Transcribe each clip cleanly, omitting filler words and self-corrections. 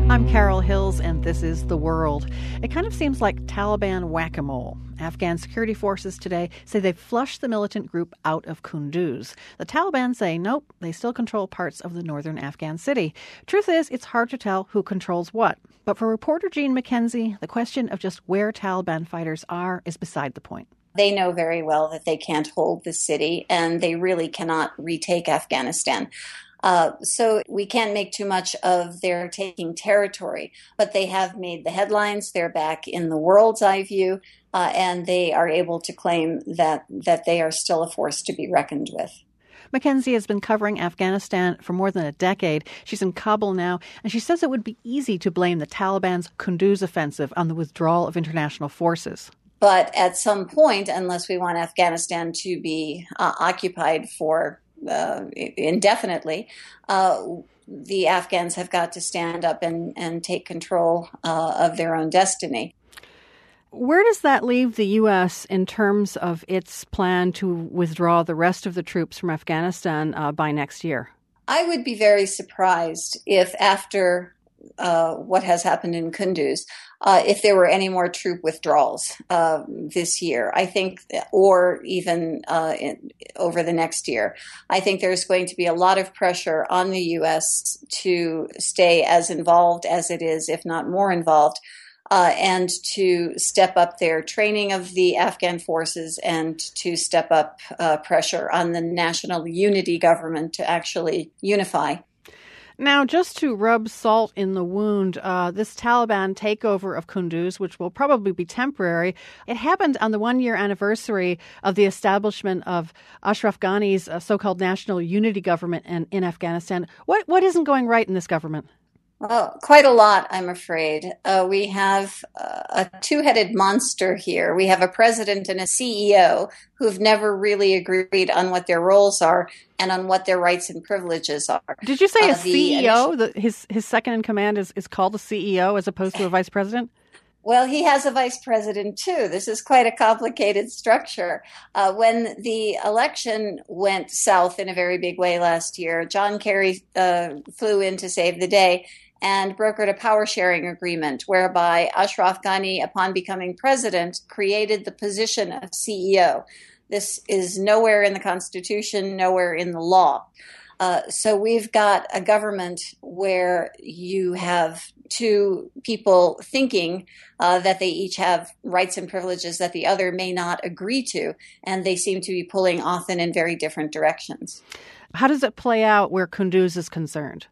I'm Carol Hills, and this is The World. It kind of seems like Taliban whack-a-mole. Afghan security forces today say they've flushed the militant group out of Kunduz. The Taliban say, nope, they still control parts of the northern Afghan city. Truth is, it's hard to tell who controls what. But for reporter Jean McKenzie, the question of just where Taliban fighters are is beside the point. They know very well that they can't hold the city, and they really cannot retake Afghanistan. So we can't make too much of their taking territory, but they have made the headlines. They're back in the world's eye view, and they are able to claim that they are still a force to be reckoned with. McKenzie has been covering Afghanistan for more than a decade. She's in Kabul now, and she says it would be easy to blame the Taliban's Kunduz offensive on the withdrawal of international forces. But at some point, unless we want Afghanistan to be occupied for indefinitely, the Afghans have got to stand up and take control of their own destiny. Where does that leave the U.S. in terms of its plan to withdraw the rest of the troops from Afghanistan by next year? I would be very surprised if after what has happened in Kunduz, if there were any more troop withdrawals this year, I think, or even over the next year. I think there's going to be a lot of pressure on the U.S. to stay as involved as it is, if not more involved, and to step up their training of the Afghan forces and to step up pressure on the national unity government to actually unify. Now, just to rub salt in the wound, this Taliban takeover of Kunduz, which will probably be temporary, it happened on the one-year anniversary of the establishment of Ashraf Ghani's so-called national unity government in Afghanistan. What isn't going right in this government? Well, quite a lot, I'm afraid. We have a two-headed monster here. We have a president and a CEO who've never really agreed on what their roles are and on what their rights and privileges are. Did you say a CEO? His second in command is called a CEO as opposed to a vice president? Well, he has a vice president, too. This is quite a complicated structure. When the election went south in a very big way last year, John Kerry flew in to save the day and brokered a power-sharing agreement whereby Ashraf Ghani, upon becoming president, created the position of CEO. This is nowhere in the Constitution, nowhere in the law. So we've got a government where you have two people thinking that they each have rights and privileges that the other may not agree to, and they seem to be pulling often in very different directions. How does it play out where Kunduz is concerned?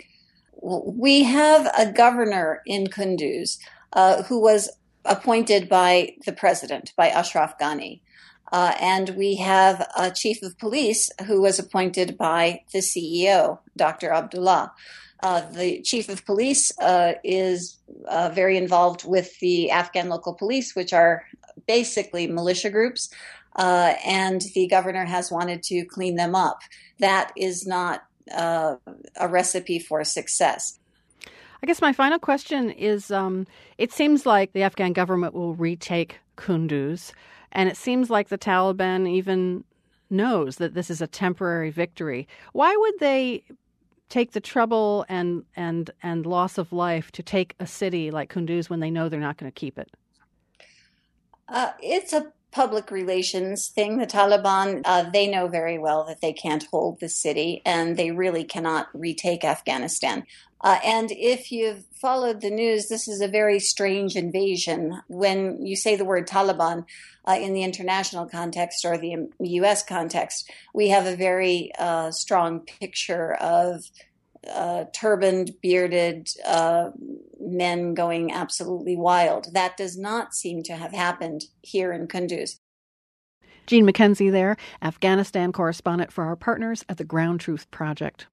We have a governor in Kunduz who was appointed by the president, by Ashraf Ghani. And we have a chief of police who was appointed by the CEO, Dr. Abdullah. The chief of police is very involved with the Afghan local police, which are basically militia groups, and the governor has wanted to clean them up. That is not a recipe for success. I guess my final question is, it seems like the Afghan government will retake Kunduz, and it seems like the Taliban even knows that this is a temporary victory. Why would they take the trouble and loss of life to take a city like Kunduz when they know they're not going to keep it? It's a public relations thing. The Taliban, they know very well that they can't hold the city, and they really cannot retake Afghanistan. And if you've followed the news, this is a very strange invasion. When you say the word Taliban in the international context or the U.S. context, we have a very strong picture of turbaned, bearded men going absolutely wild. That does not seem to have happened here in Kunduz. Jean McKenzie there, Afghanistan correspondent for our partners at the Ground Truth Project.